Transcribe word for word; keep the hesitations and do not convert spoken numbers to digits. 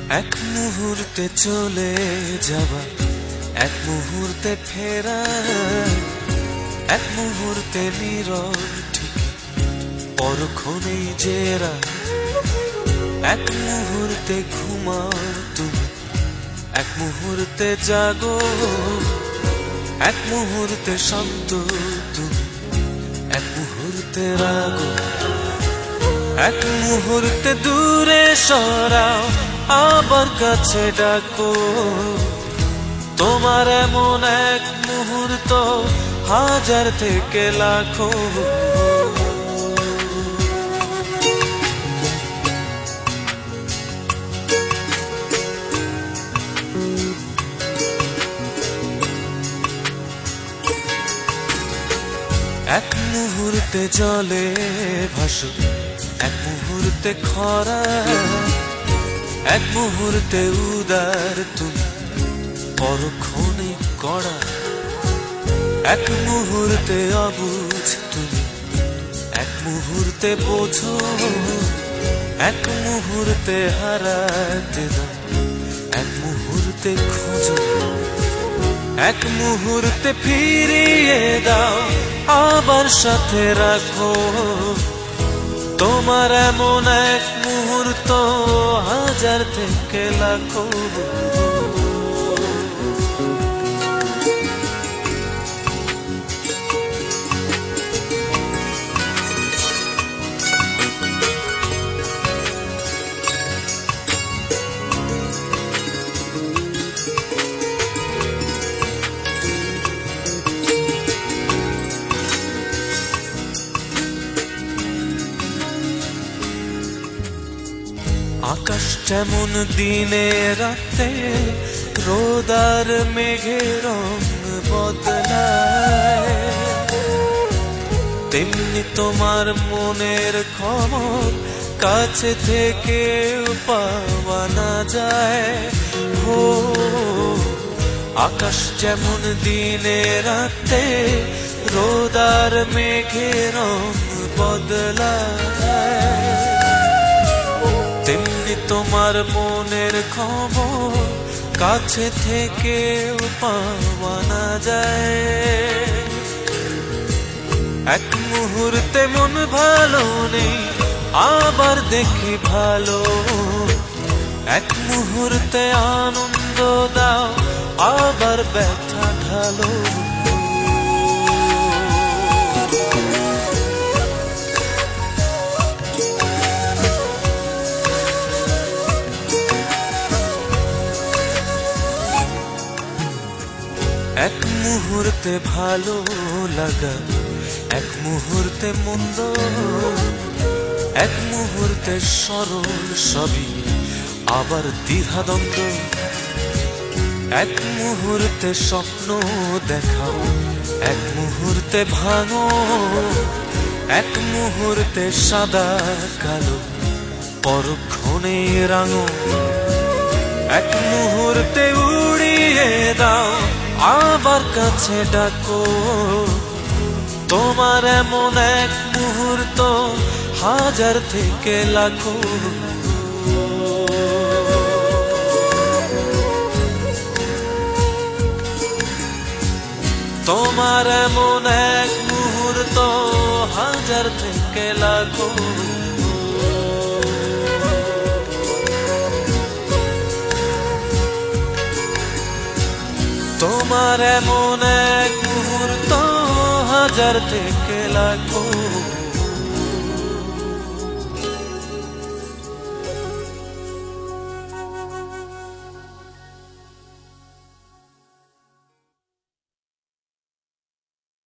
এক মুহূর্তে চলে যাওয়া, এক মুহূর্তে ফেরা, এক মুহূর্তে নীরব ঠিকই পরক্ষণেই জেরা। এক মুহূর্তে ঘুমাও তুমি, এক মুহূর্তে জাগো, এক মুহূর্তে শান্ত তুমি, এক মুহূর্তে রাগো। এক মুহূর্তে দূরে সরাও, আবার কাছে ডাকো। তোমার এমন এক মুহূর্ত হাজার থেকে লাখো। এক মুহূর্তে জলে ভাসো, এক মুহূর্তে খরা, এক মুহূর্তে উদার তুমি, পরক্ষণে কড়া। এক মুহূর্তে অবুঝ তুমি, এক মুহূর্তে বোঝো, এক মুহূর্তে হারাতে দাও, এক মুহূর্তে খোঁজো। এক মুহূর্তে ফিরিয়ে দাও, আবার সাথে রাখো। তোমার এমন এক মুহূর্ত হাজার থেকে লাখো। আকাশ যেমন দিনে রাতে রোদ আর মেঘের রং বদলায়, তেমনি তোমার মনের খবর কাছে থেকে পাওয়া না যায়। হো আকাশ যেমন দিনে রাতে রোদ আর মেঘের রং বদলায়, তেমনি তোমার মনের খবর কাছে থেকে পাওয়া না যায়। এক মুহূর্তে মন ভালো নেই, আবার দেখি ভালো। এক মুহূর্তে আনন্দ দাও, আবার ব্যথা ঢালো। এক মুহূর্তে ভালো লাগা, এক মুহূর্তে মন্দ, এক মুহূর্তে সরল সবই আবার দ্বিধাদ্বন্দ্ব। এক মুহূর্তে স্বপ্ন দেখাও, এক মুহূর্তে ভাঙো, এক মুহূর্তে সাদা কালো, পরক্ষণে রাঙো। এক মুহূর্তে উড়িয়ে দাও, আবার কাছে ডাকো। তোমার এমন এক মুহূর্ত হাজার থেকে লাখো। তোমার এমন এক মুহূর্ত হাজার থেকে লাখো। তোমার এমন এক মুহূর্ত হাজার থেকে লাখো।